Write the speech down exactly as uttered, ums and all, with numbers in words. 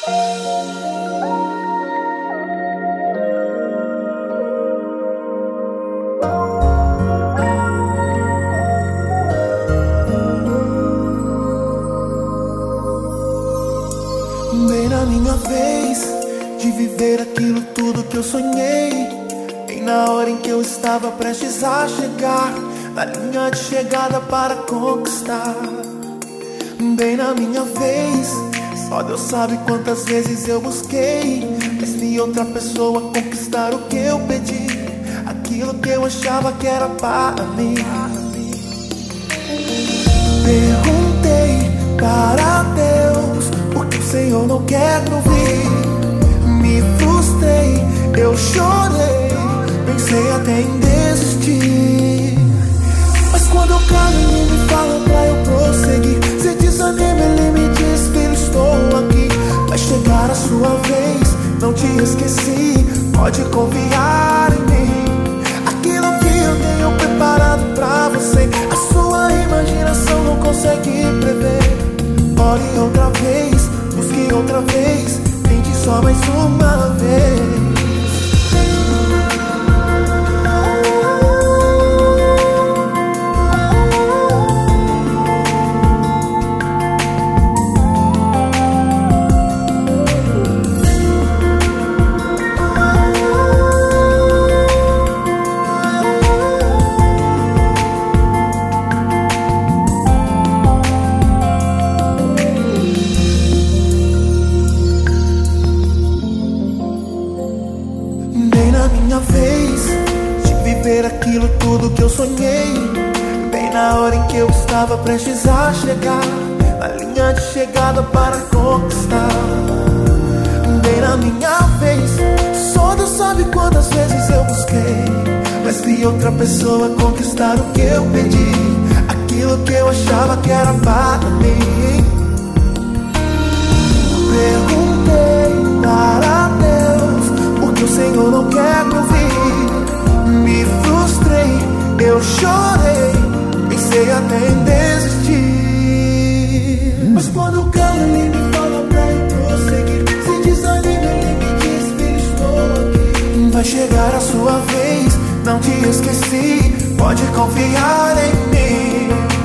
Bem na minha vez de viver aquilo tudo que eu sonhei, bem na hora em que eu estava prestes a chegar na linha de chegada para conquistar. Bem na minha vez, só Deus sabe quantas vezes eu busquei, mas vi outra pessoa conquistar o que eu pedi, aquilo que eu achava que era para mim. Perguntei para Deus o que o Senhor não quer ouvir. Me frustrei, eu chorei, pensei até em desistir. Mas quando eu caio, ele me fala pra eu prosseguir. Se desanima, ele me diz: filho, estou aqui. Vai chegar a sua vez, não te esqueci, pode confiar em mim. Aquilo que eu tenho preparado pra você, a sua imaginação não consegue prever. Ore outra vez, busque outra vez, tente só mais uma vez. Minha vez de viver aquilo tudo que eu sonhei, bem na hora em que eu estava prestes a chegar na linha de chegada para conquistar. Bem na minha vez, só Deus sabe quantas vezes eu busquei, mas vi outra pessoa conquistar o que eu pedi, aquilo que eu achava que era para mim. Perguntei para Deus o que o Senhor não quer me ouvir. Me frustrei, eu chorei, pensei até em desistir. Mas quando eu caio, ele me fala pra eu prosseguir. Se desanima, ele me diz: filho, estou aqui. Vai chegar a sua vez, não te esqueci, pode confiar em mim.